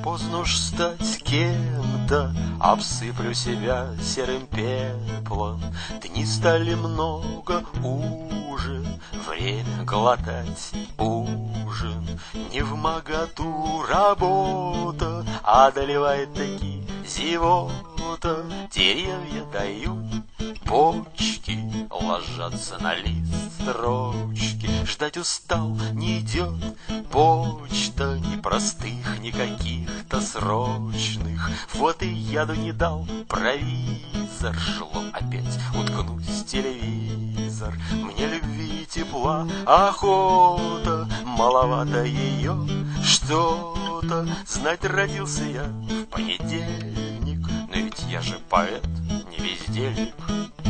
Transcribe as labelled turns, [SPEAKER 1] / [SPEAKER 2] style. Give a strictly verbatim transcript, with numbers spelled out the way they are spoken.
[SPEAKER 1] Поздно уж стать кем-то, обсыплю себя серым пеплом. Дни стали много уже, время глотать ужин. Невмоготу работа одолевает таки зевота. Деревья дают почки, ложатся на лист строчки. Ждать устал, не идет почта, ни простых, ни каких-то срочных. Вот и яду не дал провизор, шло опять уткнусь телевизор. Мне любви, тепла, охота, маловато ее что-то. Знать, родился я в понедельник, но ведь я же поэт, не бездельник.